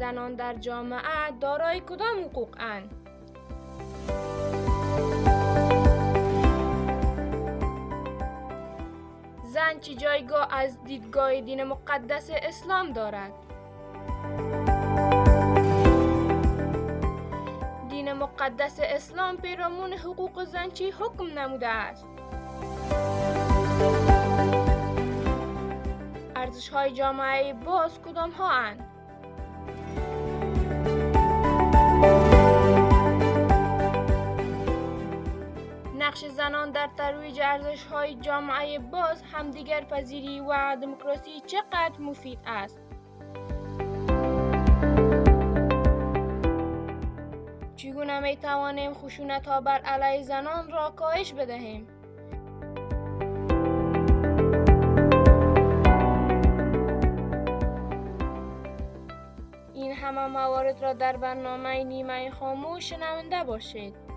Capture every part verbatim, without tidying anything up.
زنان در جامعه دارای کدام حقوق اند؟ زن چه جایگاه از دیدگاه دین مقدس اسلام دارد؟ دین مقدس اسلام پیرامون حقوق زن چه حکم نموده است؟ ارزش‌های جامعه باز کدام ها اند؟ نقش زنان در ترویج ارزش‌های جامعه باز، همدیگر پذیری و دموکراسی چقدر مفید است؟ چگونه می توانیم خشونت‌ها بر علیه زنان را کاهش بدهیم؟ این همه موارد را در برنامه نیمه خاموش شنونده باشید.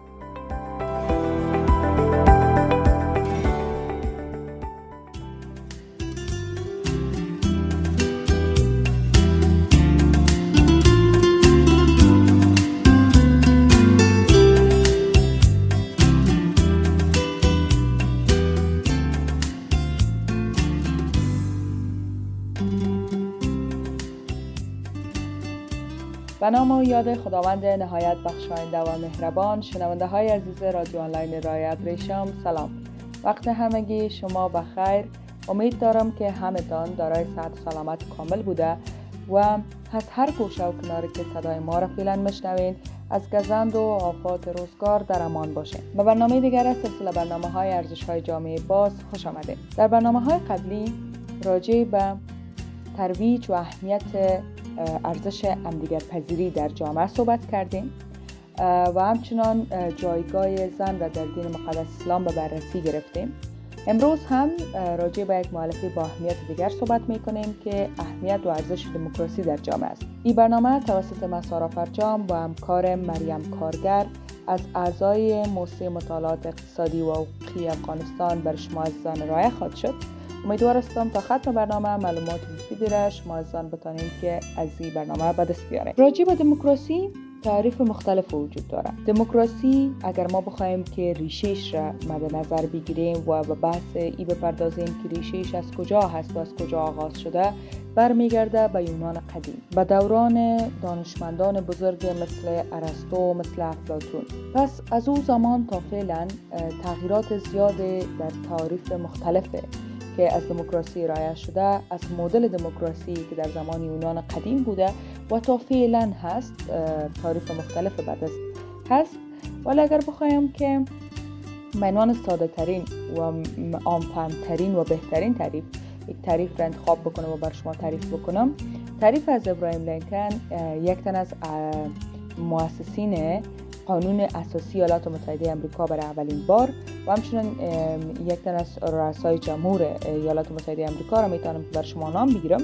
به نام و یاد خداوند نهایت بخشاینده و مهربان، شنونده های عزیز رادیو آنلاین رای ابریشم، سلام. وقت همگی شما بخیر. امید دارم که همتان دارای صحت و سلامت کامل بوده و از هر گوشه و کناری که صدای ما را فعلا میشنوین از گزند و آفات روزگار در امان باشین. به برنامه دیگر از سلسله برنامه های ارزش های جامعه باز خوش آمدید. در برنامه های قبلی راجع به ترویج و اهمیت ارزش همدیگر پذیری در جامعه صحبت کردیم و همچنان جایگاه زن را در دین مقدس اسلام به بررسی گرفتیم. امروز هم راجع به یک مؤلفه با اهمیت دیگر صحبت میکنیم که اهمیت و ارزش دموکراسی در جامعه است. این برنامه توسط مسارا فرجام با همکار مریم کارگر از اعضای موسسه مطالعات اقتصادی و حقوقی افغانستان بر شما عزیزان ارائه خواهد شد. امیدوار هستم تا ختم برنامه معلومات مفیدی را شما عزیزان بتانید که از این برنامه به دست بیارید. راجع به دموکراسی تعریف مختلف وجود داره. دموکراسی اگر ما بخوایم که ریشهش را مد نظر بگیریم و به بحث ای بپردازیم که ریشهش از کجا هست و از کجا آغاز شده، برمیگرده به یونان قدیم، به دوران دانشمندان بزرگ مثل ارسطو، مثل افلاطون. پس از اون زمان تا فعلا تغییرات زیاد در تعریف مختلفه که از دموکراسی ارائه شده، از مدل دموکراسی که در زمان یونان قدیم بوده و تا فعلا هست، تعریف مختلف بعد است هست. ولی اگر بخوایم که عنوان ساده ترین و عام ترین و بهترین تعریف یک تعریف را انتخاب بکنم و بر شما تعریف بکنم، تعریف از ابراهیم لینکن، یک تن از مؤسسین قانون اساسی ایالات متحده آمریکا برای اولین بار و همچنین یک تن از رؤسای جمهور ایالات متحده آمریکا را میتونم بر شما نام بگیرم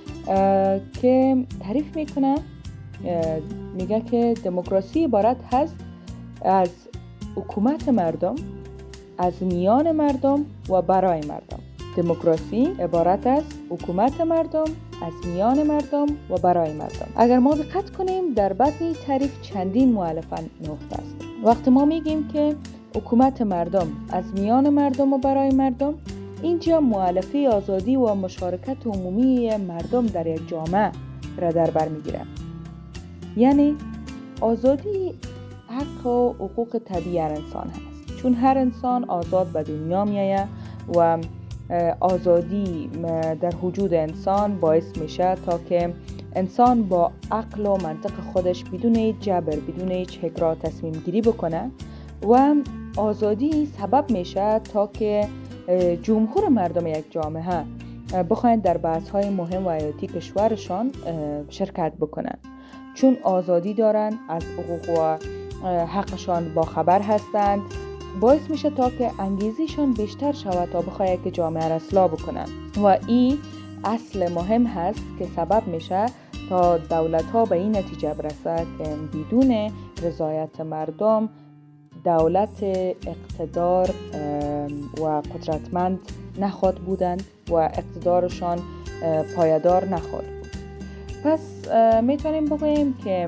که تعریف میکنه. میگه که دموکراسی عبارت هست از حکومت مردم، از میان مردم و برای مردم. دموکراسی عبارت از حکومت مردم، از میان مردم و برای مردم. اگر ما دقت کنیم در بطن تعریف چندین مؤلفه نهفته است. وقتی ما میگیم که حکومت مردم، از میان مردم و برای مردم، اینجا مؤلفه آزادی و مشارکت عمومی مردم در یک جامعه را در بر میگیره. یعنی آزادی حق و حقوق طبیعی هر انسان هست، چون هر انسان آزاد به دنیا میایه و آزادی در وجود انسان باعث میشه تا که انسان با عقل و منطق خودش بدون هیچ جبر، بدون هیچ اکراه تصمیم گیری بکنه و آزادی سبب میشه تا که جمهور مردم یک جامعه بخواین در بحث‌های مهم و حیاتی کشورشان شرکت بکنن، چون آزادی دارن، از حقوق و حقشان با خبر هستند، باعث میشه تا که انگیزشان بیشتر شود تا بخواید که جامعه را اصلاح بکنن و این اصل مهم هست که سبب میشه تا دولت ها به این نتیجه برسه که بدون رضایت مردم دولت اقتدار و قدرتمند نخواهد بودند و اقتدارشان پایدار نخواهد بود. پس میتونیم بگوییم که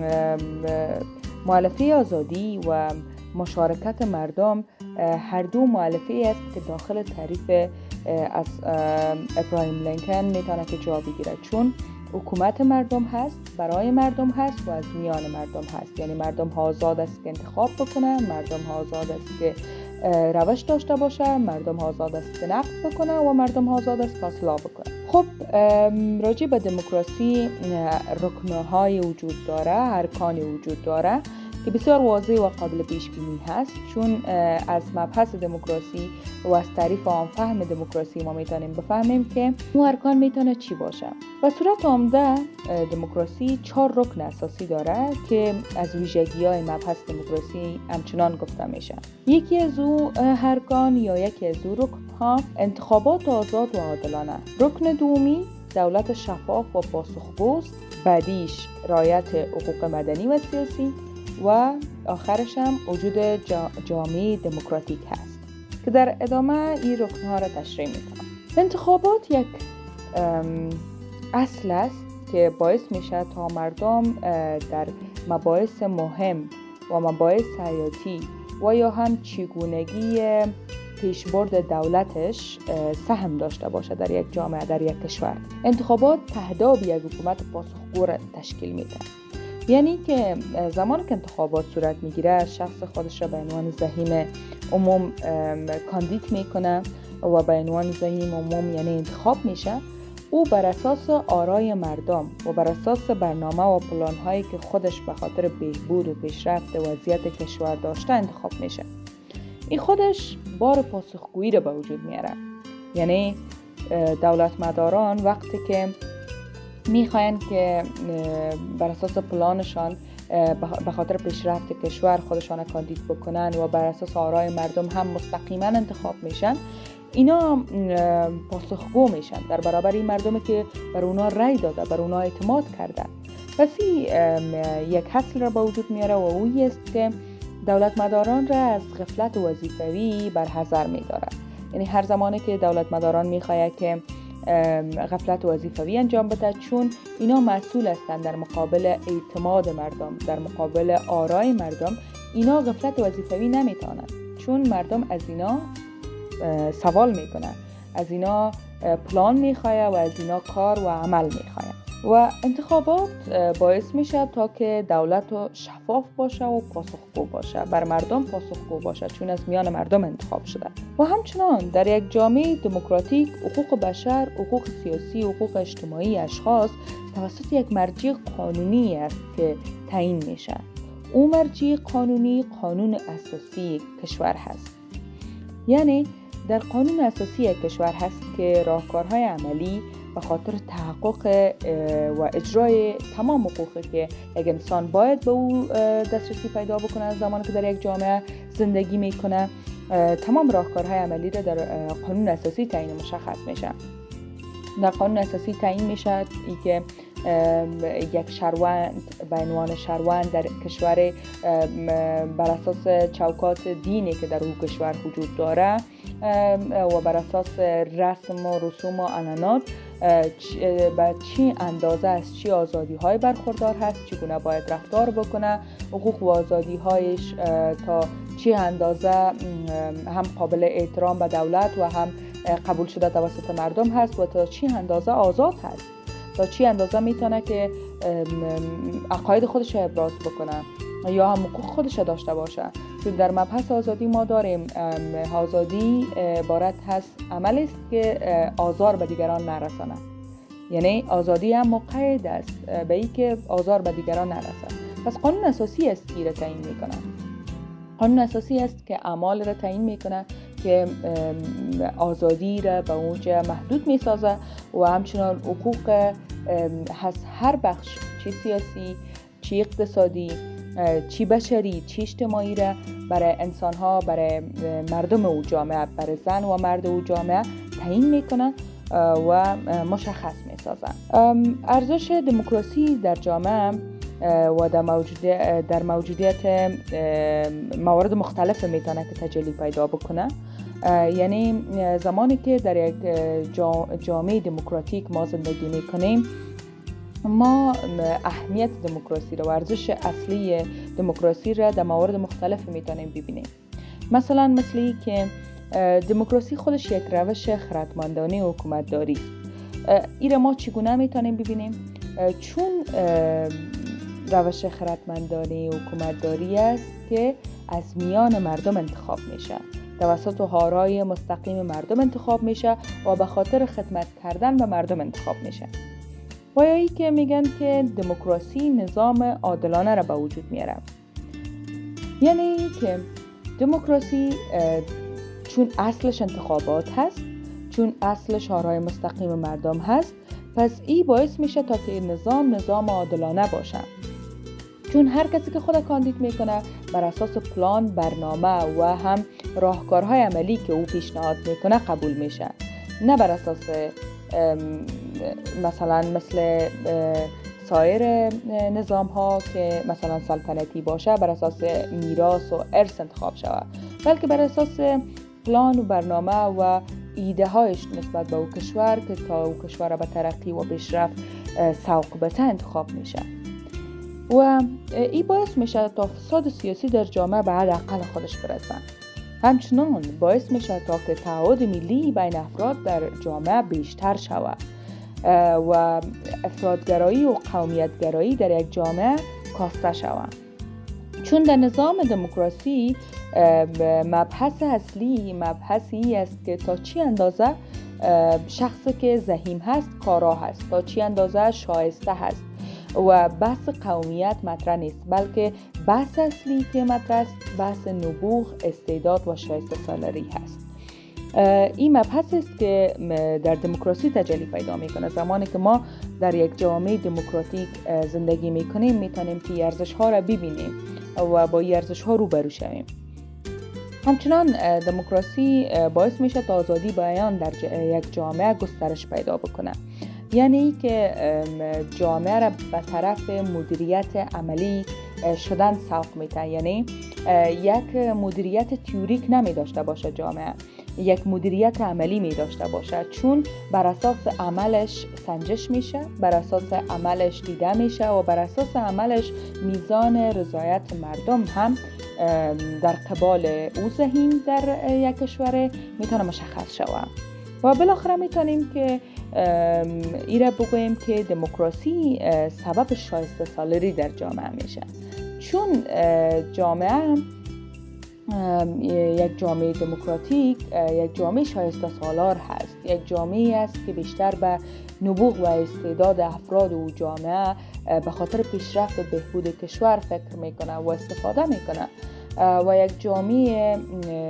مؤلفه آزادی و مشارکت مردم هر دو مؤلفه است که داخل تعریف از ابراهیم لینکن میتونه که جا بگیره، چون حکومت مردم هست، برای مردم هست و از میان مردم هست. یعنی مردم ها آزاد است که انتخاب بکنن، مردم ها آزاد است که روش داشته باشه، مردم ها آزاد است که نقد بکنه و مردم ها آزاد است که اصلاح بکنه. خب راجع به دموکراسی رکنهای وجود داره، ارکانی وجود داره که بسیار واضح و قابل پیش بینی هست، چون از مبحث دموکراسی و از تعریف عام فهم دموکراسی ما میتونیم بفهمیم که اون ارکان میتونه چی باشه. به صورت عمده دموکراسی چهار رکن اساسی داره که از ویژگی‌های مبحث دموکراسی همچنان گفته میشه. یکی از او ارکان یا یکی از او رکن‌ها انتخابات آزاد و عادلانه. رکن دومی دولت شفاف و پاسخگوست، بعدیش رعایت حقوق مدنی و سیاسی و آخرش هم وجود جامعه دموکراتیک هست که در ادامه این رکن‌ها را تشریح میکنم. انتخابات یک اصل است که باعث میشه تا مردم در مباحث مهم و مباحث حیاتی و یا هم چگونگی پیشبرد دولتش سهم داشته باشه در یک جامعه، در یک کشور. انتخابات تهداب یک حکومت پاسخگو را تشکیل میده. یعنی که زمان که انتخابات صورت میگیره، شخص خودش را به عنوان زعیم عموم کاندید میکنه و به عنوان زعیم عموم یعنی انتخاب میشه. او بر اساس آرای مردم و بر اساس برنامه و پلان هایی که خودش به خاطر بهبود و پیشرفت وضعیت کشور داشته انتخاب میشه. این خودش بار پاسخگویی را به وجود میاره. یعنی دولت مداران وقتی که میخواین که بر اساس پلانشان به خاطر پیشرفت کشور خودشان کاندید بکنن و بر اساس آرای مردم هم مستقیما انتخاب میشن، اینا پاسخگو میشن در برابر این مردمی که بر اونا رأی داده، بر اونا اعتماد کردن. پس این یک حاصل را به وجود میاره و اویی است که دولت مداران را از غفلت وظیفوی برحذر میداره. یعنی هر زمانی که دولت مداران میخواد که غفلت وظیفوی انجام بده، چون اینا مسئول هستند در مقابل اعتماد مردم، در مقابل آرای مردم، اینا غفلت وظیفوی نمیتونن، چون مردم از اینا سوال میکنن، از اینا پلان میخواه و از اینا کار و عمل میخواه. و انتخابات باعث میشه تا که دولت شفاف باشه و پاسخگو باشه، بر مردم پاسخگو باشه، چون از میان مردم انتخاب شده. و همچنان در یک جامعه دموکراتیک حقوق بشر، حقوق سیاسی، حقوق اجتماعی اشخاص توسط یک مرجع قانونی است که تعیین میشه. او مرجع قانونی قانون اساسی کشور هست. یعنی در قانون اساسی کشور هست که راهکارهای عملی به خاطر تحقق و اجرای تمام حقوقی که یک انسان باید به او دسترسی پیدا بکنه از زمانی که در یک جامعه زندگی میکنه، تمام راهکارهای عملی را در قانون اساسی تعیین مشخص میشه. در قانون اساسی تعیین میشه ای که یک شهروند به عنوان شهروند در کشور بر اساس چوکات دینی که در اون کشور وجود داره و بر اساس رسم و رسوم و عنعنات به چی اندازه از چی آزادی های برخوردار هست، چگونه باید رفتار بکنه، حقوق و آزادی هایش تا چی اندازه هم قابل احترام به دولت و هم قبول شده توسط مردم هست و تا چی اندازه آزاد هست، تا چی اندازه میتونه که عقاید خودش ابراز بکنه یا هم حقوق خودش داشته باشه. چون در مبحث آزادی ما داریم آزادی عبارت هست عملی است که آزار به دیگران نرسانه. یعنی آزادی هم مقید است به این که آزار به دیگران نرسه. پس قانون اساسی است که را تعیین میکنه. قانون اساسی است که اعمال را تعیین میکنه که آزادی را به اونجا محدود میسازه و همچنان حقوق هست هر بخش، چی سیاسی، چی اقتصادی، چی بشری، چی اجتماعی را برای انسان ها، برای مردم او جامعه، برای زن و مرد او جامعه تعیین میکنن و مشخص میسازن. ارزش دموکراسی در جامعه و در موجودیت در موجودیت موارد مختلف میتونه که تجلی پیدا بکنه. یعنی زمانی که در یک جامعه دموکراتیک ما زندگی میکنیم، ما اهمیت دموکراسی را و ارزش اصلی دموکراسی را در موارد مختلف میتونیم ببینیم. مثلا مثلی که دموکراسی خودش یک روش خردمندانه حکومتداری است. این را ما چگونه میتونیم ببینیم؟ چون روش خردمندانه حکومتداری است که از میان مردم انتخاب میشه، توسط آرای مستقیم مردم انتخاب میشه و به خاطر خدمت کردن به مردم انتخاب میشه. پایه‌ای که میگن که دموکراسی نظام عادلانه را به وجود میاره. یعنی که دموکراسی چون اصلش انتخابات هست، چون اصلش آرای مستقیم مردم هست، پس این باعث میشه تا که نظام نظام عادلانه باشه. چون هر کسی که خود کاندید میکنه بر اساس پلان، برنامه و هم راهکارهای عملی که او پیشنهاد میکنه قبول میشه، نه بر اساس مثلا مثل سایر نظام ها که مثلا سلطنتی باشه بر اساس میراث و ارث انتخاب شود، بلکه بر اساس پلان و برنامه و ایده هایش نسبت به او کشور که تا او کشور به ترقی و پیشرفت سوق بده انتخاب میشه. و این باعث میشه تا فساد سیاسی در جامعه به حد اقل خودش برسه. همچنان باعث میشه تا که تعهد ملی بین افراد در جامعه بیشتر شود و افرادگرایی و قومیتگرایی در یک جامعه کاسته شود. چون در نظام دموکراسی مبحث اصلی مبحثی است که تا چی اندازه شخصی که زحیم هست کارا هست، تا چی اندازه شایسته هست و بحث قومیت مطرح نیست، بلکه بحث اصلی که مطرح است بحث نبوغ، استعداد و شایسته سالاری هست. این مبحث است که در دموکراسی تجلی پیدا میکنه. زمانی که ما در یک جامعه دموکراتیک زندگی میکنیم میتونیم که ارزش ها را ببینیم و با این ارزش ها روبرو شویم. همچنان دموکراسی باعث میشه تا آزادی بیان در یک جامعه گسترش پیدا بکنه. یعنی که جامعه را به طرف مدیریت عملی شدن سوق میده. یعنی یک مدیریت تئوریک نمی داشته باشه، جامعه یک مدیریت عملی می داشته باشه، چون بر اساس عملش سنجش میشه، بر اساس عملش دیده میشه و بر اساس عملش میزان رضایت مردم هم در قبال او ذهین در یک کشور میتونه مشخص شود. و بالاخره میتونیم که ایره بگوییم که دموکراسی سبب شایسته سالاری در جامعه میشه. چون جامعه یک جامعه دموکراتیک یک جامعه شایسته سالار هست، یک جامعه است که بیشتر به نبوغ و استعداد افراد و جامعه به خاطر پیشرفت و بهبود کشور فکر میکنه و استفاده میکنه و یک جامعه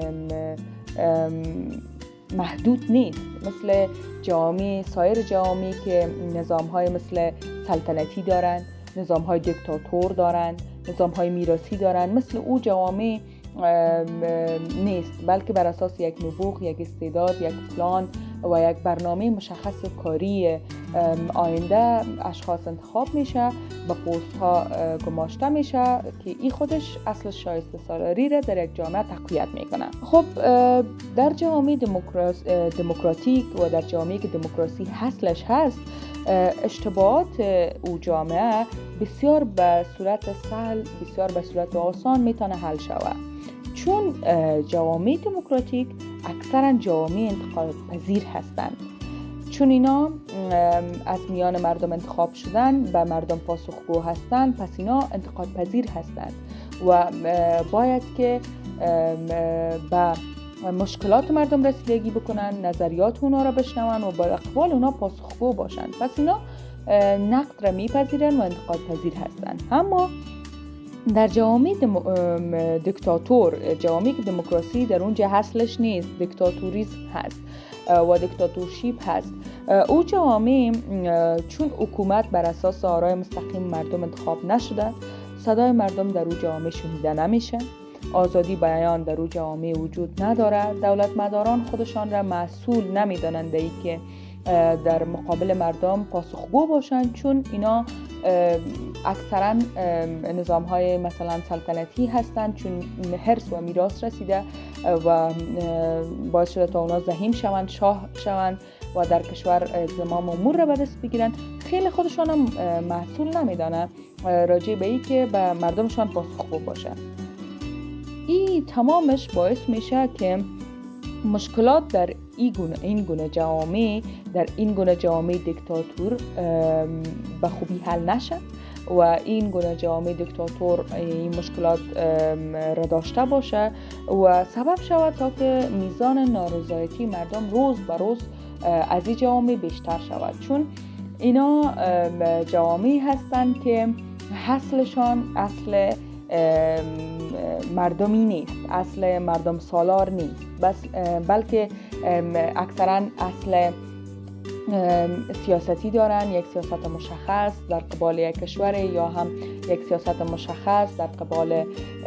محدود نیست مثل جامعه سایر جامعه که نظام‌های مثل سلطنتی دارند، نظام‌های دیکتاتور دارند، نظام‌های میراثی دارند. مثل او جامعه نیست، بلکه بر اساس یک نبوغ، یک استعداد، یک پلان و یک برنامه مشخص کاری آینده اشخاص انتخاب میشه، به پست ها گماشته میشه که این خودش اصل شایسته سالاری را در یک جامعه تقویت میکنه. خب در جامعه دموکراتیک و در جامعه که دموکراسی اصلش هست، اشتباهات او جامعه بسیار به صورت سهل، بسیار به صورت آسان میتونه حل شود. چون جوامع دموکراتیک اکثرا جوامع انتقاد پذیر هستند، چون اینا از میان مردم انتخاب شدن، به مردم پاسخگو هستند، پس اینا انتقاد پذیر هستند و باید که به مشکلات مردم رسیدگی بکنن، نظریات اونا را بشنون و با اقوال اونا پاسخگو باشند. پس اینا نقد را میپذیرن و انتقاد پذیر هستند. اما در جوامع دم... دیکتاتور، جوامعی که دموکراسی در اونجا اصلش نیست، دیکتاتوریسم هست و دیکتاتورشیپ هست، او جوامع چون حکومت بر اساس آرای مستقیم مردم انتخاب نشده، صدای مردم در او جوامع شنیده نمیشه، آزادی بیان در او جوامع وجود نداره، دولت مداران خودشان را مسئول نمیدانند ای که در مقابل مردم پاسخگو باشند، چون اینا اکثرا نظام های مثلا سلطنتی هستند، چون حرص و میراث رسیده و باعث شده تا اونا زحیم شوند، شاه شوند و در کشور زمام امور را به دست بگیرن. خیلی خودشان هم مسئول نمیدانه راجع به این که به مردمشان پاسخگو باشه. این تمامش باعث میشه که مشکلات در این گونه این گونه جوامع در این گونه جوامع دیکتاتور به خوبی حل نشه و این گونه جوامع دیکتاتور این مشکلات را داشته باشه و سبب شود تا که میزان نارضایتی مردم روز به روز از این جوامع بیشتر شود، چون اینا جوامعی هستند که اصلشان اصل مردمی نیست، اصل مردم سالار نیست، بس بلکه اکثرا اصل سیاستی دارن، یک سیاست مشخص در قبال یک کشور یا هم یک سیاست مشخص در قبال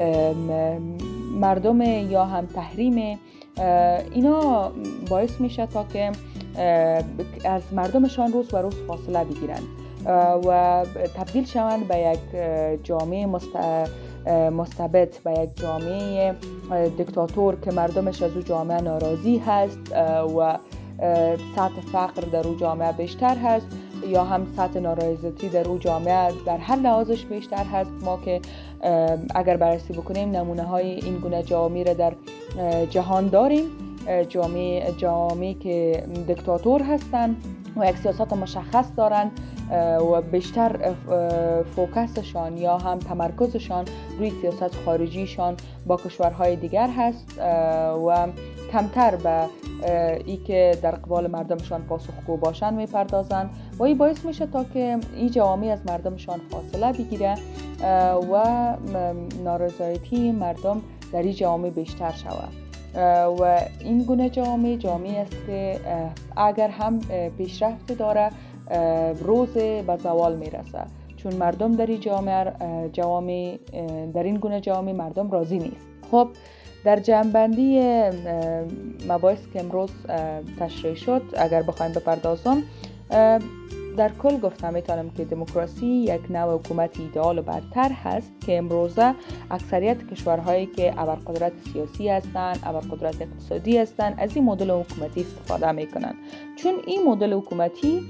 مردم یا هم تحریم. اینا باعث میشه تا که از مردمشان روز به روز فاصله بگیرند و تبدیل شوند به یک جامعه مستبد، به یک جامعه دیکتاتور که مردمش از او جامعه ناراضی هست و سطح فقر در او جامعه بیشتر هست یا هم سطح نارضایتی در او جامعه در هر لحاظش بیشتر هست. ما که اگر بررسی بکنیم نمونه های این گونه جامعه را در جهان داریم، جامعه جامعه که دیکتاتور هستند و یک سیاست مشخص دارن و بیشتر فوکسشان یا هم تمرکزشان روی سیاست خارجیشان با کشورهای دیگر هست و کمتر به ای که در قبال مردمشان پاسخگو باشند میپردازند و این باعث میشه تا که این جوامع از مردمشان فاصله بگیره و نارضایتی مردم در این جوامع بیشتر شود. و این گونه جامعه جامعه است که اگر هم پیشرفت داره روز به زوال میرسه، چون مردم در این جامعه جوامع در این گونه جامعه مردم راضی نیست. خب در جمع‌بندی مباحث که امروز تشریح شد اگر بخوایم بپردازم، در کل گفتم میتونم که دموکراسی یک نوع حکومت ایدئال و برتر هست که امروزه اکثریت کشورهایی که ابرقدرت سیاسی هستند، ابرقدرت اقتصادی هستند، از این مدل حکومتی استفاده میکنن، چون این مدل حکومتی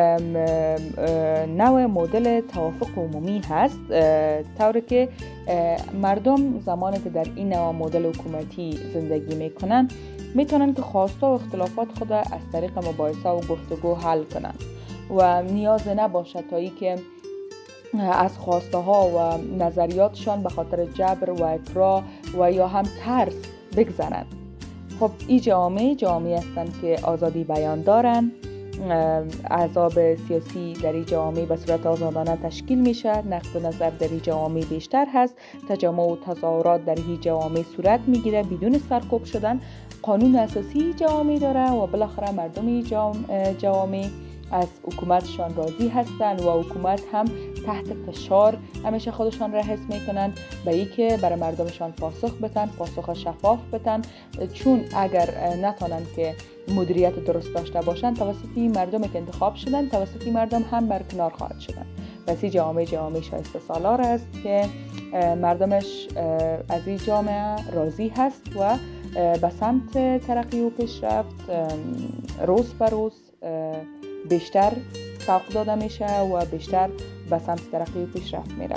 نوع مدل توافق عمومی هست، طوری که مردم زمانی که در این نوع مدل حکومتی زندگی میکنن میتونن که خواسته و اختلافات خود از طریق مباحثه و گفتگو حل کنن و نیاز نباشه تا ای که از خواسته ها و نظریاتشان به خاطر جبر و اکراه و یا هم ترس بگذرن. خب این جامعه جامعه هستند که آزادی بیان دارن، احزاب سیاسی در این جامعه به صورت آزادانه تشکیل میشه، نقد نظر در این جامعه بیشتر هست، تجمع و تظاهرات در این جامعه صورت میگیره بدون سرکوب شدن، قانون اساسی جامعه داره و بالاخره مردم این جامعه از حکومتشان راضی هستند و حکومت هم تحت فشار همیشه خودشان را حس میکنن به این که برای مردمشان پاسخ بدن، پاسخ شفاف بدن، چون اگر نتونن که مدیریت درست داشته باشن توسط مردم که انتخاب شدن توسط مردم هم برکنار خواهد شدن. پس این جامعه جامعه شایسته سالار است که مردمش از این جامعه راضی هست و به سمت ترقی و پیشرفت روز به روز بیشتر سوق داده میشه و بیشتر به سمت ترقی و پیشرفت میره.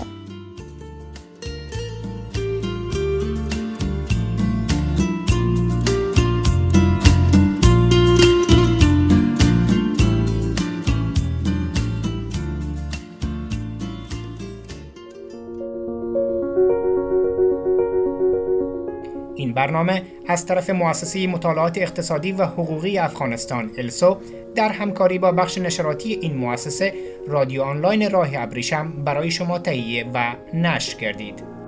این برنامه از طرف مؤسسه مطالعات اقتصادی و حقوقی افغانستان السو در همکاری با بخش نشراتی این مؤسسه رادیو آنلاین راه ابریشم برای شما تهیه و نشر کردید.